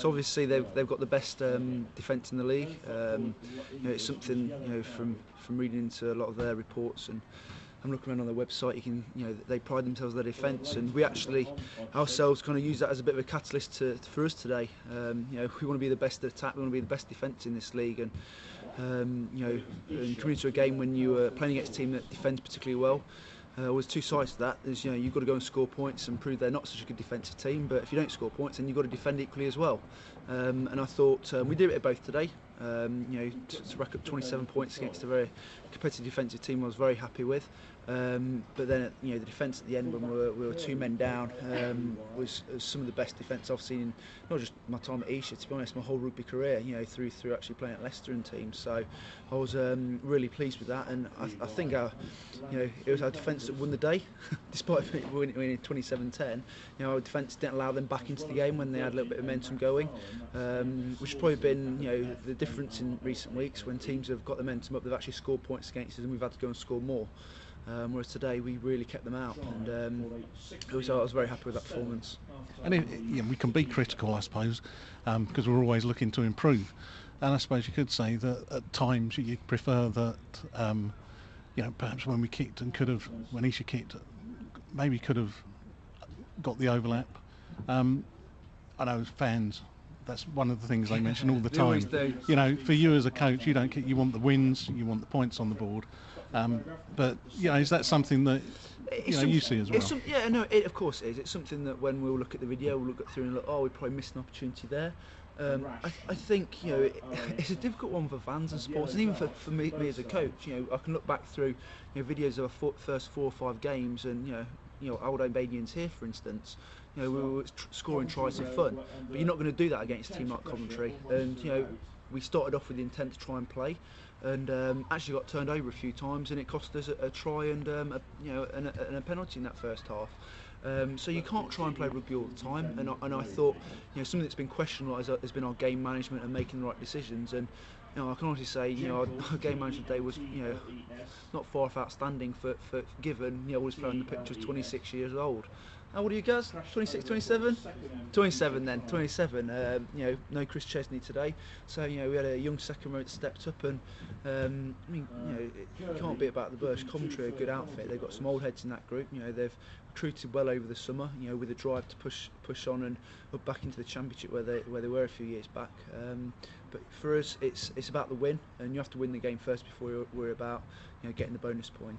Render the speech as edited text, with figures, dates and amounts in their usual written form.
obviously they've got the best defence in the league. It's something from reading into a lot of their reports, and I'm looking around on their website. They pride themselves on their defence, and we actually ourselves kind of use that as a bit of a catalyst for us today. We want to be the best at attack, we want to be the best defence in this league, and and coming into a game when you are playing against a team that defends particularly well. There's two sides to that. There's, you've got to go and score points and prove they're not such a good defensive team, but if you don't score points, then you've got to defend equally as well. And I thought we did it both today. To rack up 27 points against a very competitive defensive team, I was very happy with. But then, the defence at the end when we were 2 men down was some of the best defence I've seen in not just my time at Esher, to be honest, my whole rugby career. Through actually playing at Leicester and teams. So I was really pleased with that, and I think it was our defence that won the day, despite winning 27-10. Our defence didn't allow them back into the game when they had a little bit of momentum going, which has probably been the difference in recent weeks. When teams have got the momentum up, they've actually scored points against us, and we've had to go and score more. Whereas today we really kept them out, and I was very happy with that performance. And we can be critical, I suppose, because we're always looking to improve. And I suppose you could say that at times you prefer that, perhaps when we kicked and when Esher kicked, maybe could have got the overlap. I know as fans, that's one of the things they mention all the time. For you as a coach, you don't kick, you want the wins, you want the points on the board. But is that something that you see as well? Of course it is. It's something that when we'll look at the video, we'll look through and look, we probably missed an opportunity there. I think it's a difficult one for fans and supporters, and even for me as a coach. I can look back through videos of our first 4 or 5 games, and old Albanians here, for instance. We were scoring tries for fun, but you're not going to do that against a team like Coventry. And we started off with the intent to try and play, and actually got turned over a few times, and it cost us a try and a penalty in that first half. So you can't try and play rugby all the time, and I thought something that's been questioned has been our game management and making the right decisions. And I can honestly say our game management day was not far off outstanding for given all this player on the pitch was 26 years old. How old are you guys? 26, 27? 27 then, 27. No Chris Chesney today. So, we had a young second row that stepped up, and it can't be about the Bush. Coventry are a good outfit. They've got some old heads in that group. They've recruited well over the summer, with a drive to push on and up back into the Championship where they were a few years back. But for us, it's about the win, and you have to win the game first before you worry about getting the bonus point.